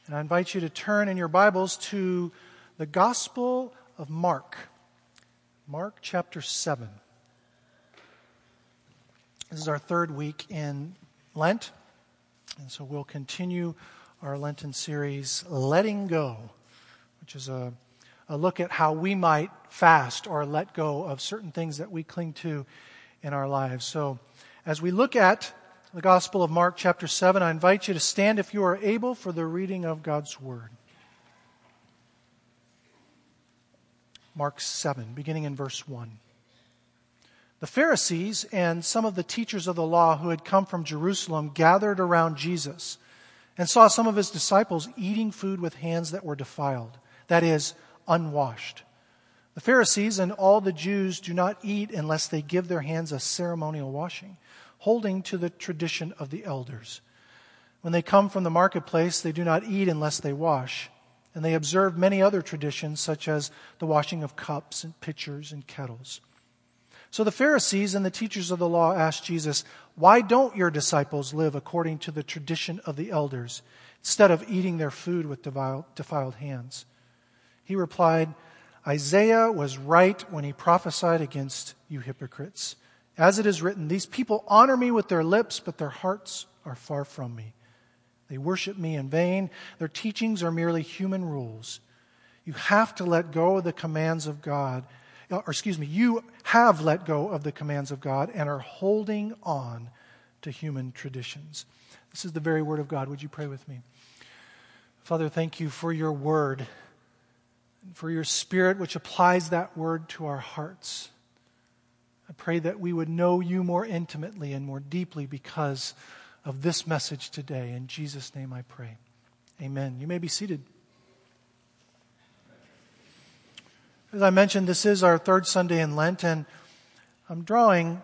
And I invite you to turn in your Bibles to the Gospel of Mark. Mark chapter 7. This is our third week in Lent. And so we'll continue our Lenten series, Letting Go, which is a look at how we might fast or let go of certain things that we cling to in our lives. So as we look at the Gospel of Mark chapter 7, I invite you to stand if you are able for the reading of God's Word. Mark 7, beginning in verse 1. The Pharisees and some of the teachers of the law who had come from Jerusalem gathered around Jesus and saw some of his disciples eating food with hands that were defiled, that is, unwashed. The Pharisees and all the Jews do not eat unless they give their hands a ceremonial washing, holding to the tradition of the elders. When they come from the marketplace, they do not eat unless they wash, and they observe many other traditions, such as the washing of cups and pitchers and kettles. So the Pharisees and the teachers of the law asked Jesus, "Why don't your disciples live according to the tradition of the elders, instead of eating their food with defiled hands?" He replied, "Isaiah was right when he prophesied against you hypocrites. As it is written, these people honor me with their lips, but their hearts are far from me. They worship me in vain. Their teachings are merely human rules. You have to let go of the commands of God. You have let go of the commands of God and are holding on to human traditions." This is the very word of God. Would you pray with me? Father, thank you for your word, and for your Spirit which applies that word to our hearts. I pray that we would know you more intimately and more deeply because of this message today. In Jesus' name I pray. Amen. You may be seated. As I mentioned, this is our third Sunday in Lent, and I'm drawing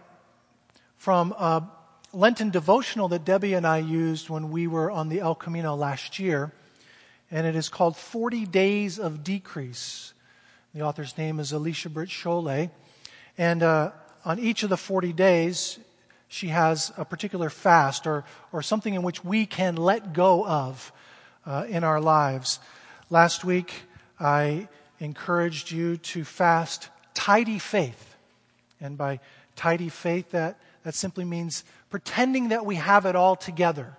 from a Lenten devotional that Debbie and I used when we were on the El Camino last year, and it is called 40 Days of Decrease. The author's name is Alicia Britt Chole, and on each of the 40 days, she has a particular fast or something in which we can let go of in our lives. Last week, I encouraged you to fast tidy faith. And by tidy faith, that simply means pretending that we have it all together.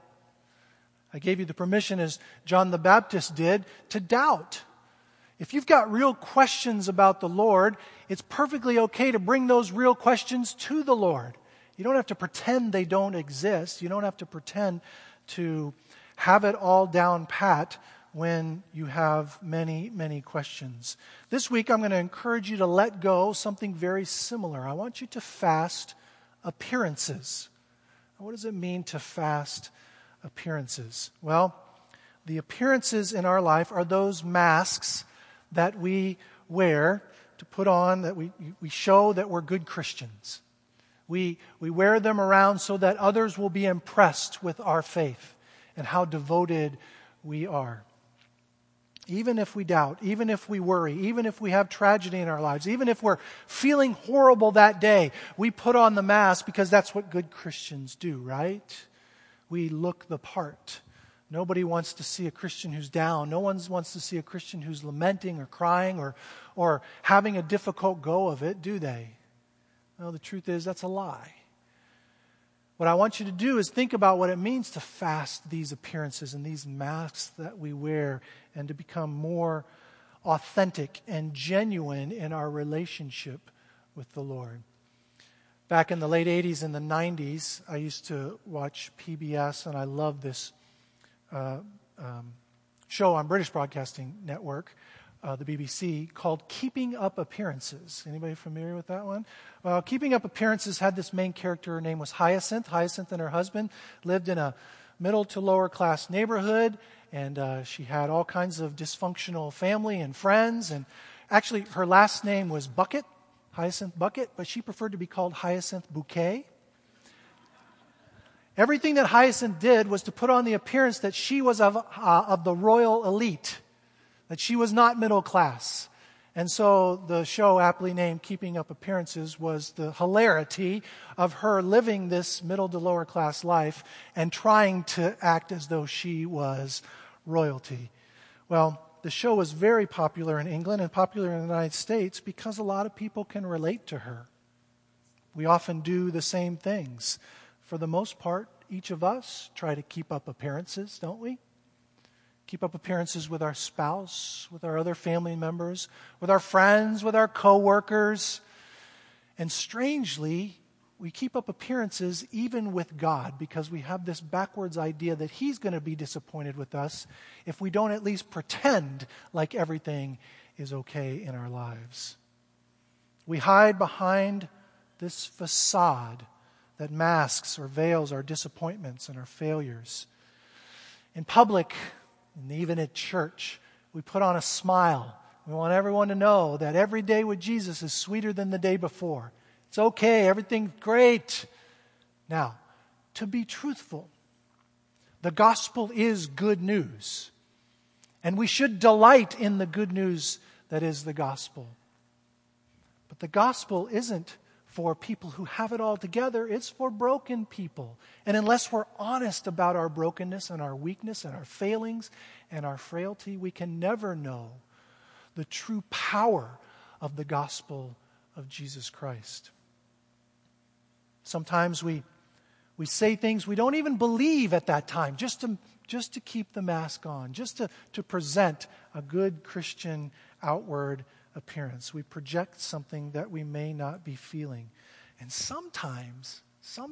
I gave you the permission, as John the Baptist did, to doubt. If you've got real questions about the Lord, it's perfectly okay to bring those real questions to the Lord. You don't have to pretend they don't exist. You don't have to pretend to have it all down pat when you have many, many questions. This week, I'm going to encourage you to let go something very similar. I want you to fast appearances. What does it mean to fast appearances? Well, the appearances in our life are those masks that we wear to put on, that we show that we're good Christians. We wear them around so that others will be impressed with our faith and how devoted we are. Even if we doubt, even if we worry, even if we have tragedy in our lives, even if we're feeling horrible that day, we put on the mask because that's what good Christians do, right? We look the part. Nobody wants to see a Christian who's down. No one wants to see a Christian who's lamenting or crying or having a difficult go of it, do they? No, the truth is that's a lie. What I want you to do is think about what it means to fast these appearances and these masks that we wear, and to become more authentic and genuine in our relationship with the Lord. Back in the late 80s and the 90s, I used to watch PBS, and I love this show on British Broadcasting Network, the BBC, called Keeping Up Appearances. Anybody familiar with that one? Well, Keeping Up Appearances had this main character. Her name was Hyacinth. Hyacinth and her husband lived in a middle to lower class neighborhood, and she had all kinds of dysfunctional family and friends. And actually, her last name was Bucket, Hyacinth Bucket, but she preferred to be called Hyacinth Bouquet. Everything that Hyacinth did was to put on the appearance that she was of the royal elite, that she was not middle class. And so the show, aptly named Keeping Up Appearances, was the hilarity of her living this middle to lower class life and trying to act as though she was royalty. Well, the show was very popular in England and popular in the United States because a lot of people can relate to her. We often do the same things. For the most part, each of us try to keep up appearances, don't we? Keep up appearances with our spouse, with our other family members, with our friends, with our coworkers. And strangely, we keep up appearances even with God because we have this backwards idea that He's going to be disappointed with us if we don't at least pretend like everything is okay in our lives. We hide behind this facade that masks or veils our disappointments and our failures. In public, and even at church, we put on a smile. We want everyone to know that every day with Jesus is sweeter than the day before. It's okay, everything's great. Now, to be truthful, the gospel is good news. And we should delight in the good news that is the gospel. But the gospel isn't for people who have it all together. It's for broken people. And unless we're honest about our brokenness and our weakness and our failings and our frailty, we can never know the true power of the gospel of Jesus Christ. Sometimes we say things we don't even believe at that time, just to keep the mask on, just to present a good Christian outward appearance. We project something that we may not be feeling. And sometimes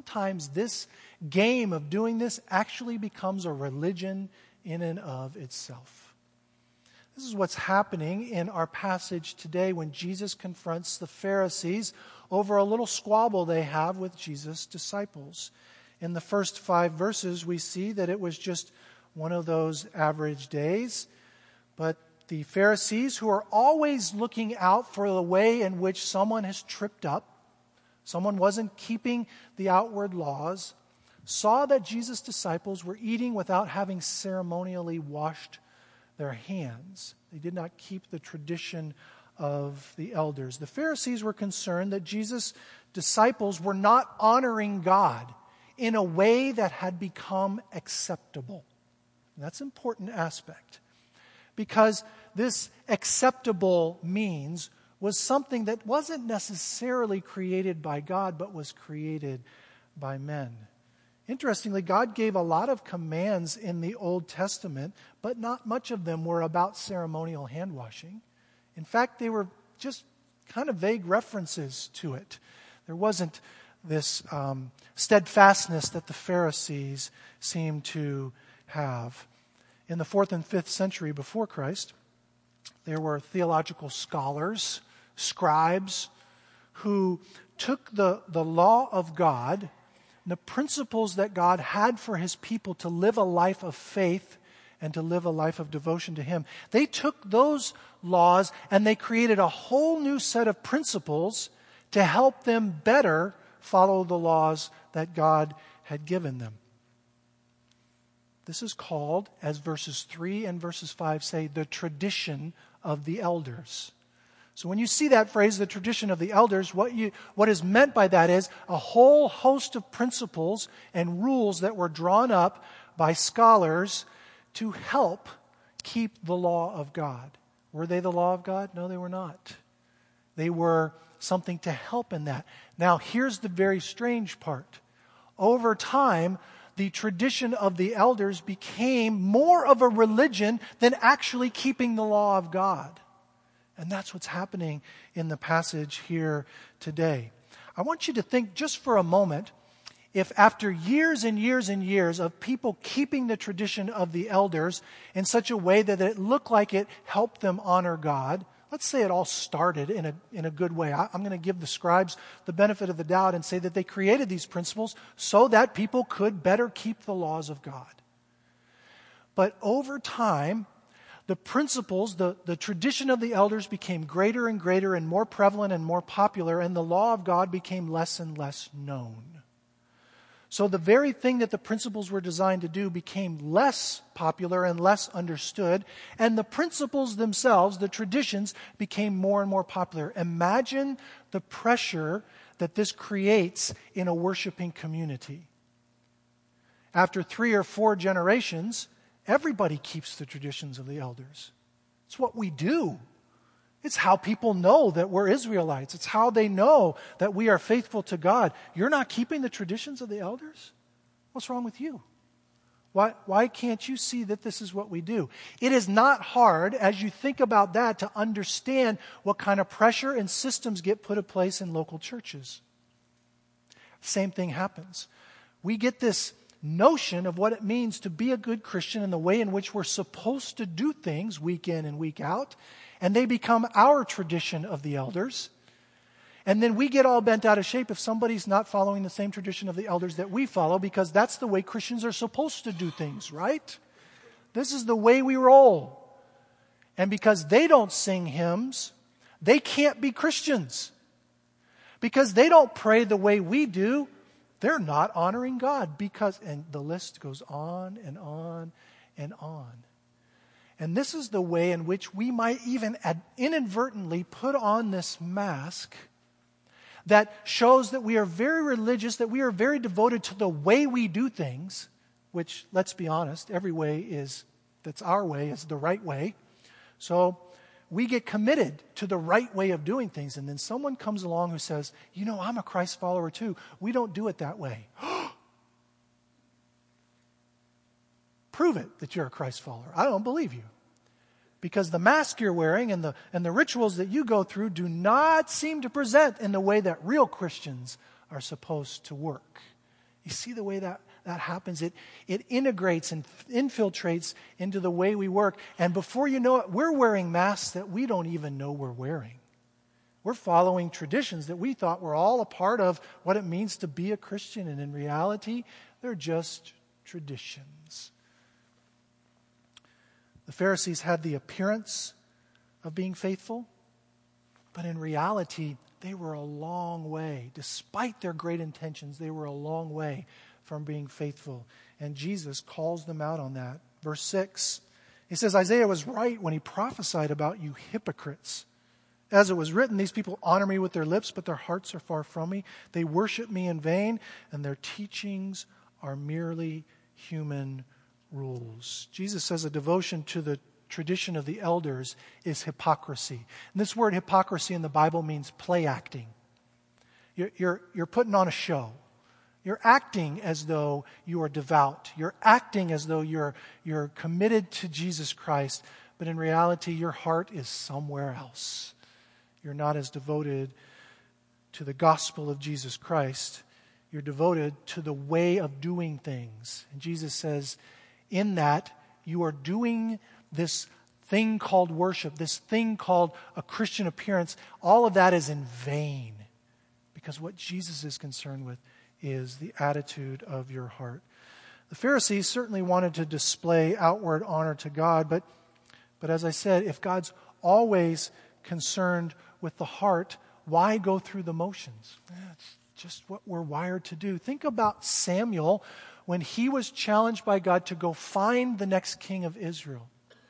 this game of doing this actually becomes a religion in and of itself. This is what's happening in our passage today when Jesus confronts the Pharisees over a little squabble they have with Jesus' disciples. In the first 5 verses, we see that it was just one of those average days, but the Pharisees, who are always looking out for the way in which someone has tripped up, someone wasn't keeping the outward laws, saw that Jesus' disciples were eating without having ceremonially washed their hands. They did not keep the tradition of the elders. The Pharisees were concerned that Jesus' disciples were not honoring God in a way that had become acceptable. And that's an important aspect, because this acceptable means was something that wasn't necessarily created by God, but was created by men. Interestingly, God gave a lot of commands in the Old Testament, but not much of them were about ceremonial hand washing. In fact, they were just kind of vague references to it. There wasn't this steadfastness that the Pharisees seemed to have. In the 4th and 5th century before Christ, there were theological scholars, scribes, who took the law of God, the principles that God had for His people to live a life of faith and to live a life of devotion to Him. They took those laws and they created a whole new set of principles to help them better follow the laws that God had given them. This is called, as verses 3 and verses 5 say, the tradition of the elders. So when you see that phrase, the tradition of the elders, what is meant by that is a whole host of principles and rules that were drawn up by scholars to help keep the law of God. Were they the law of God? No, they were not. They were something to help in that. Now, here's the very strange part. Over time, the tradition of the elders became more of a religion than actually keeping the law of God. And that's what's happening in the passage here today. I want you to think just for a moment, if after years and years and years of people keeping the tradition of the elders in such a way that it looked like it helped them honor God, let's say it all started in a good way. I'm going to give the scribes the benefit of the doubt and say that they created these principles so that people could better keep the laws of God. But over time, the principles, the tradition of the elders became greater and greater and more prevalent and more popular, and the law of God became less and less known. So the very thing that the principles were designed to do became less popular and less understood, and the principles themselves, the traditions, became more and more popular. Imagine the pressure that this creates in a worshiping community. After 3 or 4 generations, Everybody keeps the traditions of the elders. It's what we do. It's how people know that we're Israelites. It's how they know that we are faithful to God. You're not keeping the traditions of the elders? What's wrong with you? Why can't you see that this is what we do? It is not hard, as you think about that, to understand what kind of pressure and systems get put in place in local churches. Same thing happens. We get this notion of what it means to be a good Christian and the way in which we're supposed to do things week in and week out, and they become our tradition of the elders. And then we get all bent out of shape if somebody's not following the same tradition of the elders that we follow, because that's the way Christians are supposed to do things, right? This is the way we roll. And because they don't sing hymns, they can't be Christians. Because they don't pray the way we do, they're not honoring God. And the list goes on and on and on. And this is the way in which we might even inadvertently put on this mask that shows that we are very religious, that we are very devoted to the way we do things, which, let's be honest, every way that's our way is the right way. So we get committed to the right way of doing things, and then someone comes along who says, I'm a Christ follower too. We don't do it that way. Prove it that you're a Christ follower. I don't believe you. Because the mask you're wearing and the rituals that you go through do not seem to present in the way that real Christians are supposed to work. You see the way that happens? It integrates and infiltrates into the way we work. And before you know it, we're wearing masks that we don't even know we're wearing. We're following traditions that we thought were all a part of what it means to be a Christian. And in reality, they're just traditions. The Pharisees had the appearance of being faithful, but in reality, they were a long way. Despite their great intentions, they were a long way from being faithful. And Jesus calls them out on that. Verse 6, he says, Isaiah was right when he prophesied about you hypocrites. As it was written, these people honor me with their lips, but their hearts are far from me. They worship me in vain, and their teachings are merely human rules. Jesus says a devotion to the tradition of the elders is hypocrisy. And this word hypocrisy in the Bible means play acting. You're putting on a show. You're acting as though you are devout. You're acting as though you're committed to Jesus Christ, but in reality your heart is somewhere else. You're not as devoted to the gospel of Jesus Christ. You're devoted to the way of doing things. And Jesus says, in that, you are doing this thing called worship, this thing called a Christian appearance. All of that is in vain. Because what Jesus is concerned with is the attitude of your heart. The Pharisees certainly wanted to display outward honor to God, but as I said, if God's always concerned with the heart, why go through the motions? It's just what we're wired to do. Think about Samuel when he was challenged by God to go find the next king of Israel.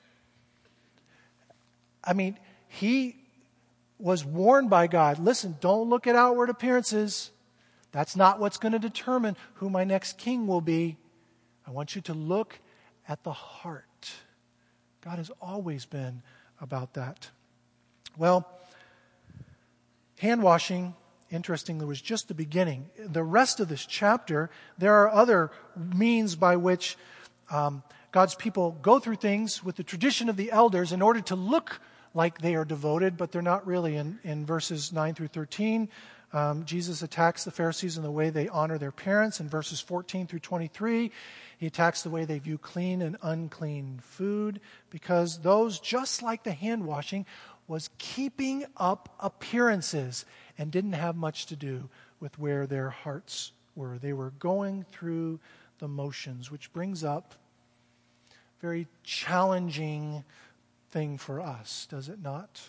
I mean, he was warned by God, listen, don't look at outward appearances. That's not what's going to determine who my next king will be. I want you to look at the heart. God has always been about that. Well, hand washing, interestingly, was just the beginning. The rest of this chapter, there are other means by which God's people go through things with the tradition of the elders in order to look like they are devoted, but they're not really. In verses 9 through 13, Jesus attacks the Pharisees in the way they honor their parents. In verses 14 through 23, he attacks the way they view clean and unclean food, because those, just like the hand washing, was keeping up appearances and didn't have much to do with where their hearts were. They were going through the motions, which brings up a very challenging thing for us, does it not?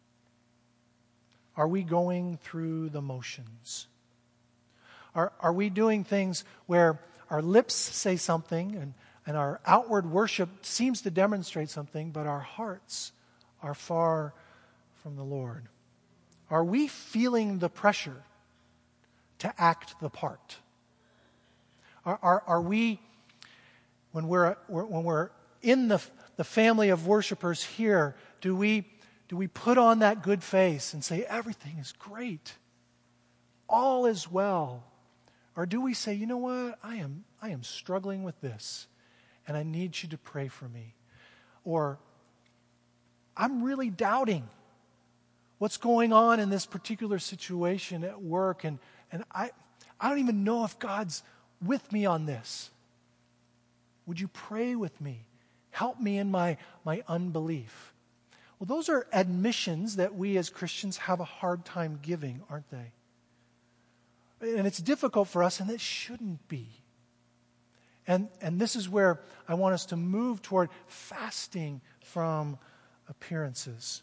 Are we going through the motions? Are we doing things where our lips say something and our outward worship seems to demonstrate something, but our hearts are far from the Lord? Are we feeling the pressure to act the part? Are we, when we're in the family of worshipers here, do we put on that good face and say, everything is great, all is well? Or do we say, you know what, I am struggling with this, and I need you to pray for me? Or, I'm really doubting what's going on in this particular situation at work, and I don't even know if God's with me on this. Would you pray with me? Help me in my unbelief. Well, those are admissions that we as Christians have a hard time giving, aren't they? And it's difficult for us, and it shouldn't be. And this is where I want us to move toward fasting from appearances.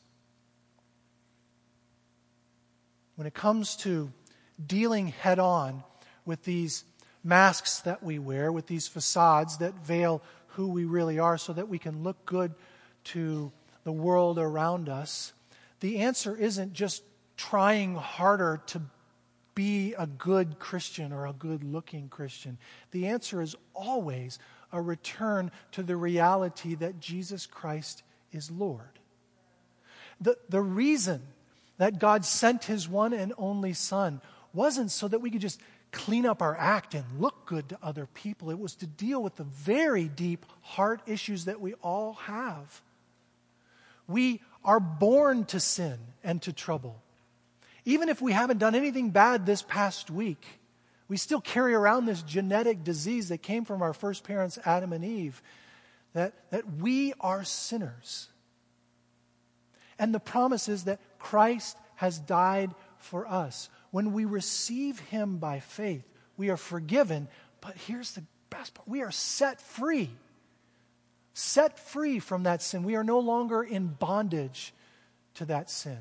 When it comes to dealing head on with these masks that we wear, with these facades that veil who we really are so that we can look good to the world around us, the answer isn't just trying harder to be a good Christian or a good-looking Christian. The answer is always a return to the reality that Jesus Christ is Lord. The reason that God sent His one and only Son wasn't so that we could just clean up our act and look good to other people. It was to deal with the very deep heart issues that we all have. We are born to sin and to trouble. Even if we haven't done anything bad this past week, we still carry around this genetic disease that came from our first parents, Adam and Eve, that we are sinners. And the promise is that Christ has died for us. When we receive Him by faith, we are forgiven. But here's the best part. We are set free. Set free from that sin. We are no longer in bondage to that sin.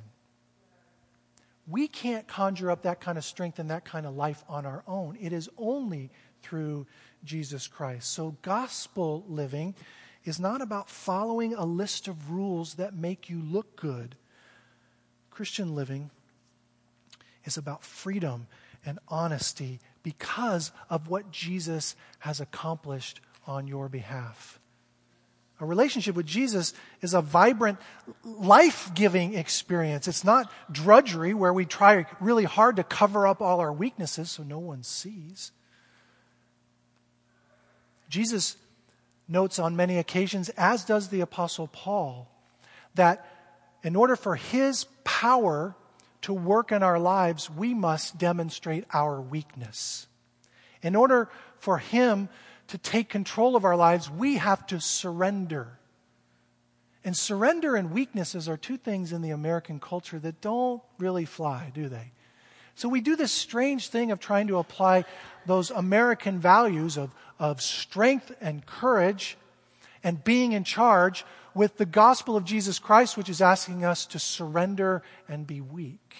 We can't conjure up that kind of strength and that kind of life on our own. It is only through Jesus Christ. So gospel living is not about following a list of rules that make you look good. Christian living is about freedom and honesty because of what Jesus has accomplished on your behalf. A relationship with Jesus is a vibrant, life-giving experience. It's not drudgery where we try really hard to cover up all our weaknesses so no one sees. Jesus notes on many occasions, as does the Apostle Paul, that in order for His power to work in our lives, we must demonstrate our weakness. In order for Him to take control of our lives, we have to surrender. And surrender and weaknesses are two things in the American culture that don't really fly, do they? So we do this strange thing of trying to apply those American values of strength and courage and being in charge with the gospel of Jesus Christ, which is asking us to surrender and be weak.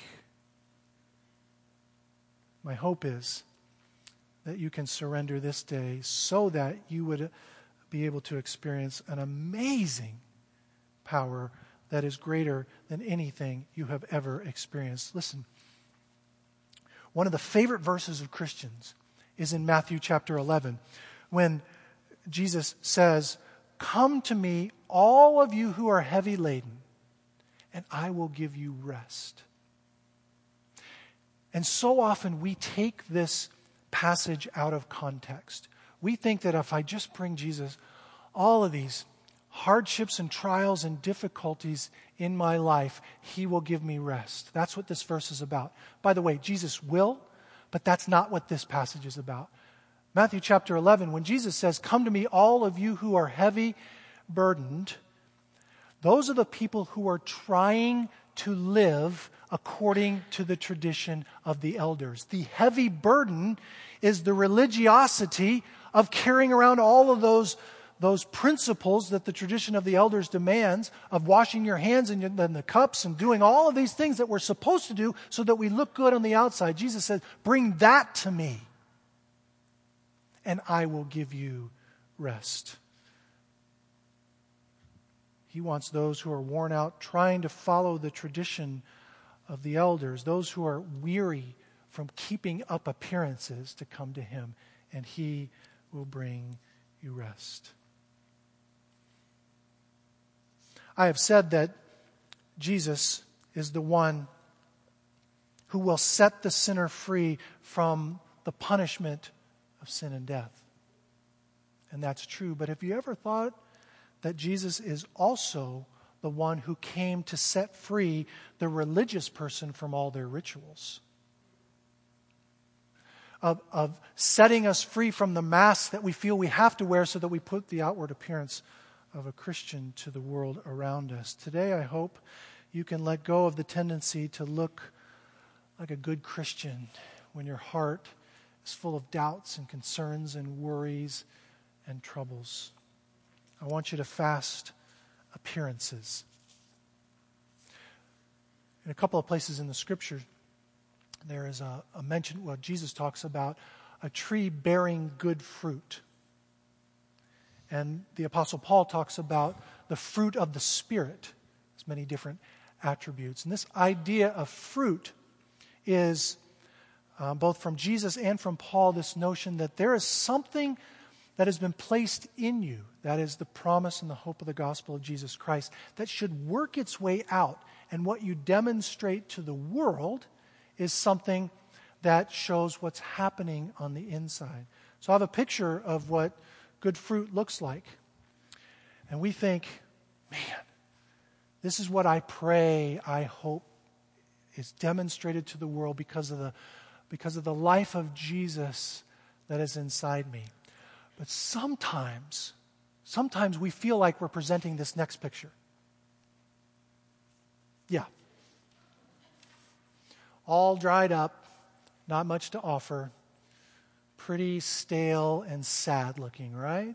My hope is that you can surrender this day so that you would be able to experience an amazing power that is greater than anything you have ever experienced. Listen, one of the favorite verses of Christians is in Matthew chapter 11, when Jesus says, "Come to me, all of you who are heavy laden, and I will give you rest." And so often we take this passage out of context. We think that if I just bring Jesus all of these hardships and trials and difficulties in my life, He will give me rest. That's what this verse is about. By the way, Jesus will, but that's not what this passage is about. Matthew chapter 11, when Jesus says, "Come to me, all of you who are heavy burdened," those are the people who are trying to live according to the tradition of the elders. The heavy burden is the religiosity of carrying around all of those principles that the tradition of the elders demands, of washing your hands in the cups and doing all of these things that we're supposed to do so that we look good on the outside. Jesus says, "Bring that to me, and I will give you rest." He wants those who are worn out trying to follow the tradition of the elders, those who are weary from keeping up appearances, to come to Him, and He will bring you rest. I have said that Jesus is the one who will set the sinner free from the punishment of sin and death. And that's true. But have you ever thought that Jesus is also the one who came to set free the religious person from all their rituals? Of setting us free from the mask that we feel we have to wear so that we put the outward appearance of a Christian to the world around us. Today, I hope you can let go of the tendency to look like a good Christian when your heart is full of doubts and concerns and worries and troubles. I want you to fast appearances. In a couple of places in the Scripture, there is a mention, well, Jesus talks about a tree bearing good fruit. And the Apostle Paul talks about the fruit of the Spirit. There's many different attributes. And this idea of fruit is, both from Jesus and from Paul, this notion that there is something that has been placed in you, that is the promise and the hope of the gospel of Jesus Christ, that should work its way out. And what you demonstrate to the world is something that shows what's happening on the inside. So I have a picture of what good fruit looks like. And we think, man, this is what I pray, I hope is demonstrated to the world because of the life of Jesus that is inside me. But sometimes we feel like we're presenting this next picture. Yeah. All dried up, not much to offer, pretty stale and sad looking, right?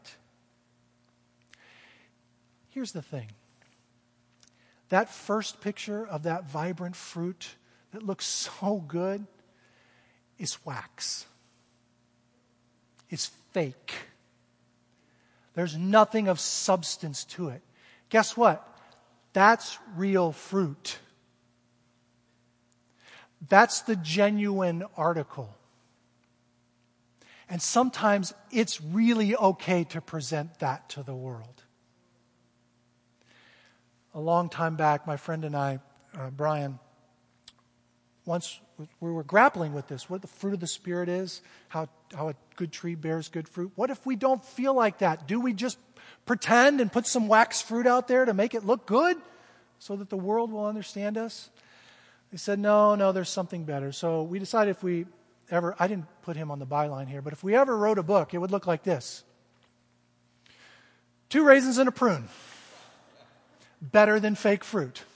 Here's the thing. That first picture of that vibrant fruit that looks so good is wax. It's fake. There's nothing of substance to it. Guess what? That's real fruit. That's the genuine article. And sometimes it's really okay to present that to the world. A long time back, my friend and I, Brian, once we were grappling with this, what the fruit of the Spirit is, how a good tree bears good fruit. What if we don't feel like that? Do we just pretend and put some wax fruit out there to make it look good so that the world will understand us? He said, no, there's something better. So we decided if we ever, I didn't put him on the byline here, but if we ever wrote a book, it would look like this. 2 raisins and a prune. Better than fake fruit.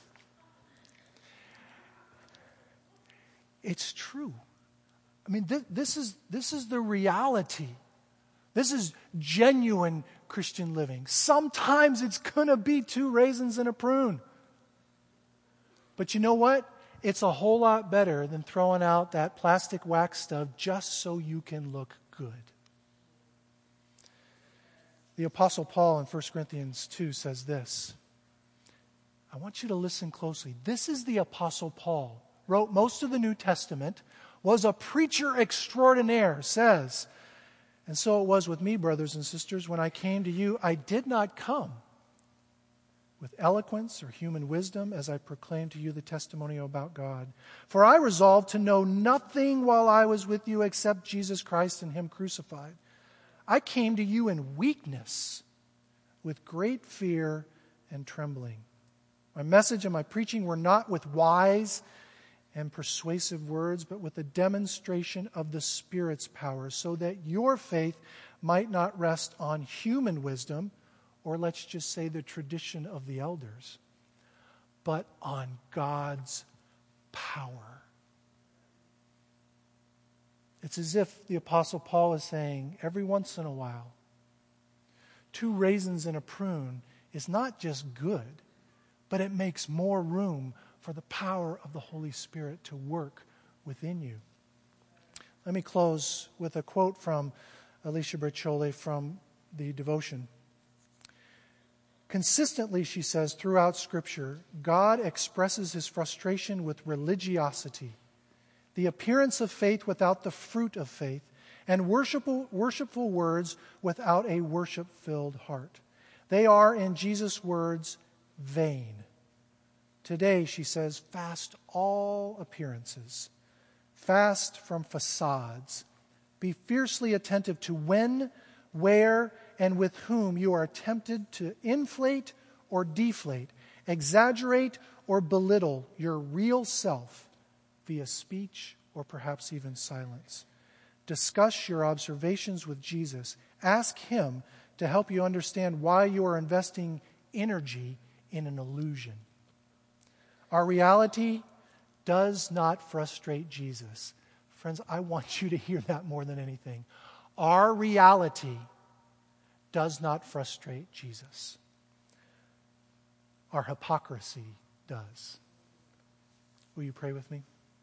It's true. I mean, this is the reality. This is genuine Christian living. Sometimes it's going to be 2 raisins and a prune. But you know what? It's a whole lot better than throwing out that plastic wax stuff just so you can look good. The Apostle Paul in 1 Corinthians 2 says this. I want you to listen closely. This is the Apostle Paul. Wrote most of the New Testament, was a preacher extraordinaire, says, and so it was with me, brothers and sisters. When I came to you, I did not come with eloquence or human wisdom as I proclaimed to you the testimony about God. For I resolved to know nothing while I was with you except Jesus Christ and Him crucified. I came to you in weakness, with great fear and trembling. My message and my preaching were not with wise and persuasive words, but with a demonstration of the Spirit's power, so that your faith might not rest on human wisdom, or let's just say the tradition of the elders, but on God's power. It's as if the Apostle Paul is saying, every once in a while, 2 raisins and a prune is not just good, but it makes more room for the power of the Holy Spirit to work within you. Let me close with a quote from Alicia Bercioli from the devotion. Consistently, she says, throughout Scripture, God expresses His frustration with religiosity, the appearance of faith without the fruit of faith, and worshipful words without a worship-filled heart. They are, in Jesus' words, vain. Today, she says, fast all appearances. Fast from facades. Be fiercely attentive to when, where, and with whom you are tempted to inflate or deflate, exaggerate or belittle your real self via speech or perhaps even silence. Discuss your observations with Jesus. Ask Him to help you understand why you are investing energy in an illusion. Our reality does not frustrate Jesus. Friends, I want you to hear that more than anything. Our reality does not frustrate Jesus. Our hypocrisy does. Will you pray with me?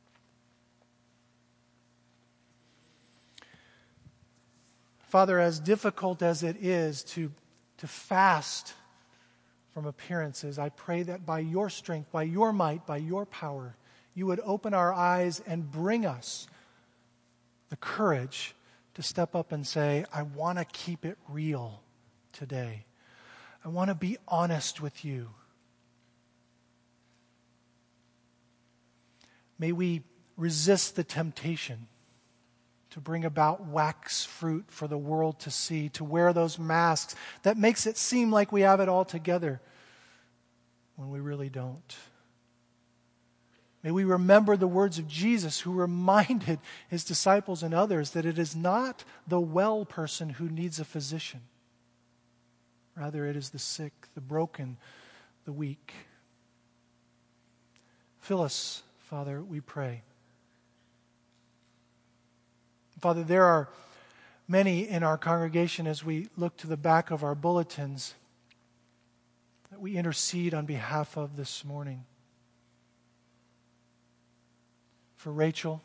Father, as difficult as it is to fast from appearances, I pray that by your strength, by your might, by your power, you would open our eyes and bring us the courage to step up and say, I want to keep it real today. I want to be honest with you. May we resist the temptation to bring about wax fruit for the world to see, to wear those masks that makes it seem like we have it all together when we really don't. May we remember the words of Jesus, who reminded his disciples and others that it is not the well person who needs a physician. Rather, it is the sick, the broken, the weak. Fill us, Father, we pray. Father, there are many in our congregation, as we look to the back of our bulletins, that we intercede on behalf of this morning. For Rachel,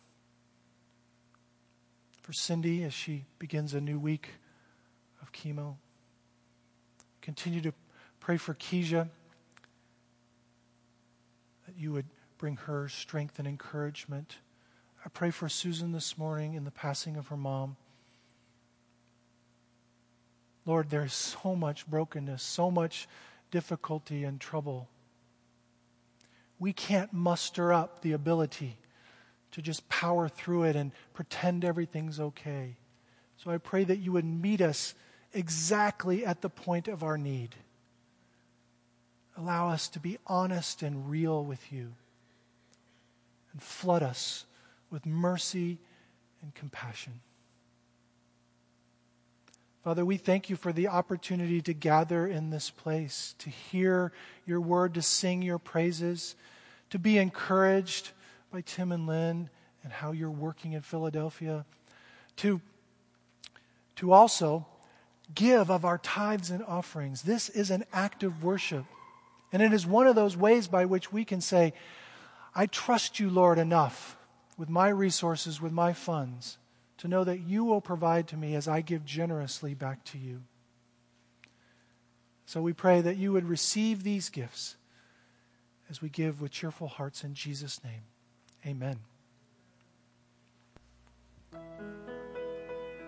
for Cindy as she begins a new week of chemo. Continue to pray for Keisha, that you would bring her strength and encouragement. I pray for Susan this morning in the passing of her mom. Lord, there's so much brokenness, so much difficulty and trouble. We can't muster up the ability to just power through it and pretend everything's okay. So I pray that you would meet us exactly at the point of our need. Allow us to be honest and real with you. And flood us with mercy and compassion. Father, we thank you for the opportunity to gather in this place, to hear your word, to sing your praises, to be encouraged by Tim and Lynn and how you're working in Philadelphia, to also give of our tithes and offerings. This is an act of worship. And it is one of those ways by which we can say, I trust you, Lord, enough with my resources, with my funds, to know that you will provide to me as I give generously back to you. So we pray that you would receive these gifts as we give with cheerful hearts in Jesus' name. Amen.